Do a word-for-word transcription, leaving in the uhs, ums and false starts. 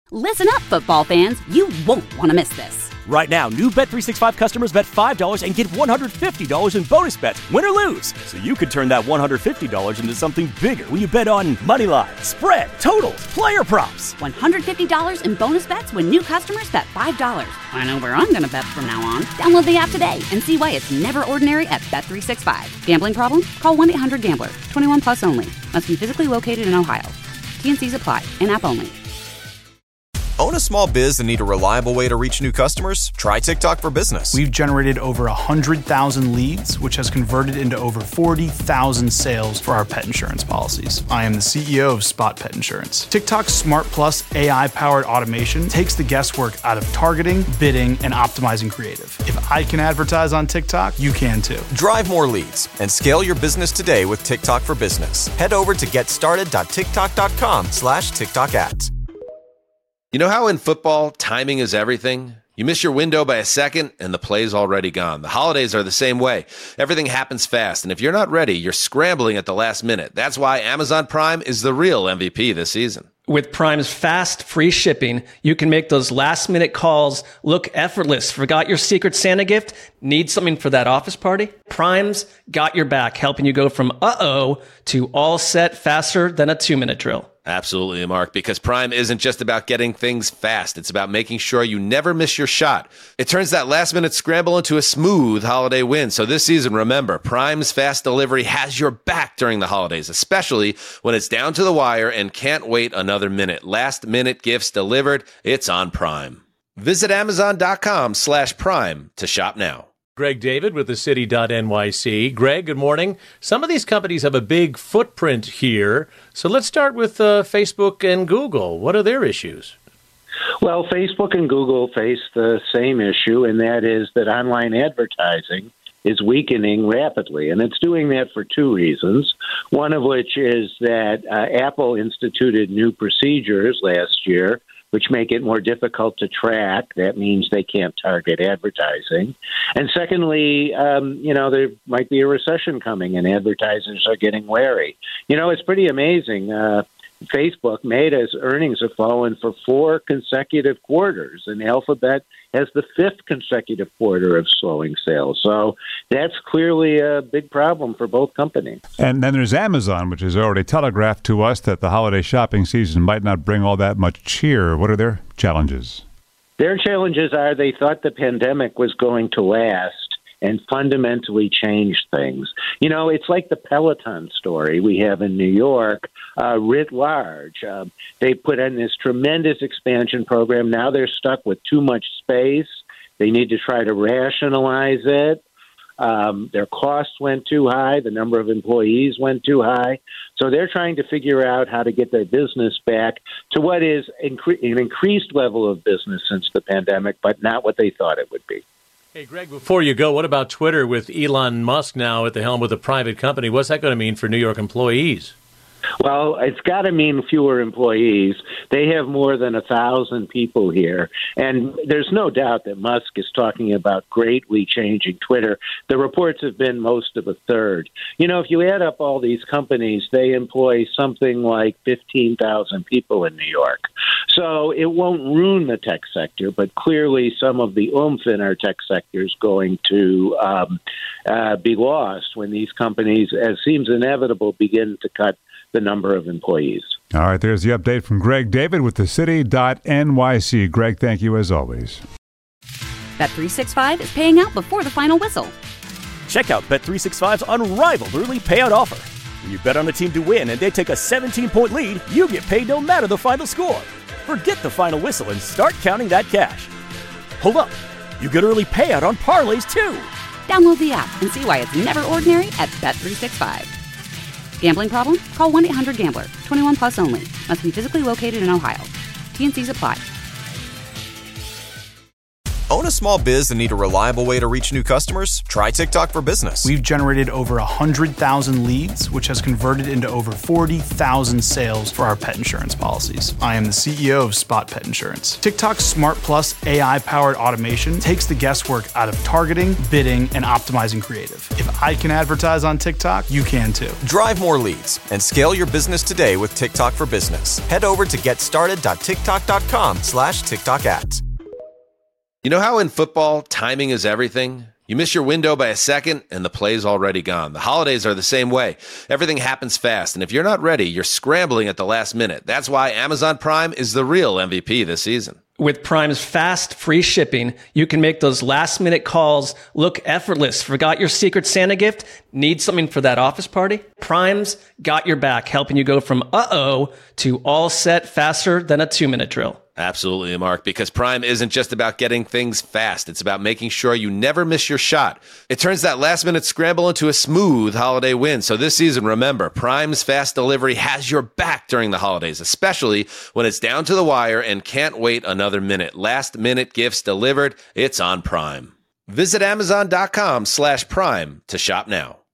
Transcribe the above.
Listen up, football fans. You won't want to miss this. Right now, new Bet three sixty-five customers bet five dollars and get one hundred fifty dollars in bonus bets, win or lose. So you could turn that one hundred fifty dollars into something bigger when you bet on money line, spread, totals, player props. one hundred fifty dollars in bonus bets when new customers bet five dollars. I know where I'm going to bet from now on. Download the app today and see why it's never ordinary at Bet three sixty-five. Gambling problem? Call one eight hundred gambler. twenty-one plus only. Must be physically located in Ohio. T N Cs apply. In-app only. Own a small biz and need a reliable way to reach new customers? Try TikTok for Business. We've generated over one hundred thousand leads, which has converted into over forty thousand sales for our pet insurance policies. I am the C E O of Spot Pet Insurance. TikTok's Smart Plus A I-powered automation takes the guesswork out of targeting, bidding, and optimizing creative. If I can advertise on TikTok, you can too. Drive more leads and scale your business today with TikTok for Business. Head over to getstarted.tiktok.com slash TikTok ads. You know how in football, timing is everything? You miss your window by a second, and the play's already gone. The holidays are the same way. Everything happens fast, and if you're not ready, you're scrambling at the last minute. That's why Amazon Prime is the real M V P this season. With Prime's fast, free shipping, you can make those last-minute calls look effortless. Forgot your Secret Santa gift? Need something for that office party? Prime's got your back, helping you go from uh-oh to all set faster than a two-minute drill. Absolutely, Mark, because Prime isn't just about getting things fast. It's about making sure you never miss your shot. It turns that last-minute scramble into a smooth holiday win. So this season, remember, Prime's fast delivery has your back during the holidays, especially when it's down to the wire and can't wait another minute. Last-minute gifts delivered, it's on Prime. Visit Amazon.com slash Prime to shop now. Greg David with the city dot N Y C. Greg, good morning. Some of these companies have a big footprint here. So let's start with uh, Facebook and Google. What are their issues? Well, Facebook and Google face the same issue, and that is that online advertising is weakening rapidly. And it's doing that for two reasons, one of which is that uh, Apple instituted new procedures last year which make it more difficult to track. That means they can't target advertising. And secondly, um, you know, there might be a recession coming and advertisers are getting wary. You know, it's pretty amazing. Uh, Facebook made as earnings have fallen for four consecutive quarters, and Alphabet has the fifth consecutive quarter of slowing sales. So that's clearly a big problem for both companies. And then there's Amazon, which has already telegraphed to us that the holiday shopping season might not bring all that much cheer. What are their challenges? Their challenges are they thought the pandemic was going to last and fundamentally change things. You know, it's like the Peloton story we have in New York, uh, writ large. Um, they put in this tremendous expansion program. Now they're stuck with too much space. They need to try to rationalize it. Um, their costs went too high. The number of employees went too high. So they're trying to figure out how to get their business back to what is incre- an increased level of business since the pandemic, but not what they thought it would be. Hey, Greg, before you go, what about Twitter with Elon Musk now at the helm with a private company? What's that going to mean for New York employees? Well, it's got to mean fewer employees. They have more than a thousand people here. And there's no doubt that Musk is talking about greatly changing Twitter. The reports have been most of a third. You know, if you add up all these companies, they employ something like fifteen thousand people in New York. So it won't ruin the tech sector, but clearly some of the oomph in our tech sector is going to um, uh, be lost when these companies, as seems inevitable, begin to cut the number of employees. All right, there's the update from Greg David with the city dot N Y C. Greg, thank you as always. Bet three sixty-five is paying out before the final whistle. Check out Bet three sixty-five's unrivaled early payout offer. When you bet on a team to win and they take a seventeen-point lead, you get paid no matter the final score. Forget the final whistle and start counting that cash. Hold up. You get early payout on parlays, too. Download the app and see why it's never ordinary at Bet three sixty-five. Gambling problem? Call one eight hundred gambler. twenty-one plus only. Must be physically located in Ohio. T N Cs apply. Own a small biz and need a reliable way to reach new customers? Try TikTok for Business. We've generated over one hundred thousand leads, which has converted into over forty thousand sales for our pet insurance policies. I am the C E O of Spot Pet Insurance. TikTok's Smart Plus A I-powered automation takes the guesswork out of targeting, bidding, and optimizing creative. If I can advertise on TikTok, you can too. Drive more leads and scale your business today with TikTok for Business. Head over to getstarted.tiktok.com slash TikTok ads. You know how in football, timing is everything? You miss your window by a second, and the play's already gone. The holidays are the same way. Everything happens fast, and if you're not ready, you're scrambling at the last minute. That's why Amazon Prime is the real M V P this season. With Prime's fast, free shipping, you can make those last-minute calls look effortless. Forgot your Secret Santa gift? Need something for that office party? Prime's got your back, helping you go from uh-oh to all set faster than a two-minute drill. Absolutely, Mark, because Prime isn't just about getting things fast. It's about making sure you never miss your shot. It turns that last-minute scramble into a smooth holiday win. So this season, remember, Prime's fast delivery has your back during the holidays, especially when it's down to the wire and can't wait another minute. Last-minute gifts delivered. It's on Prime. Visit Amazon.com slash Prime to shop now.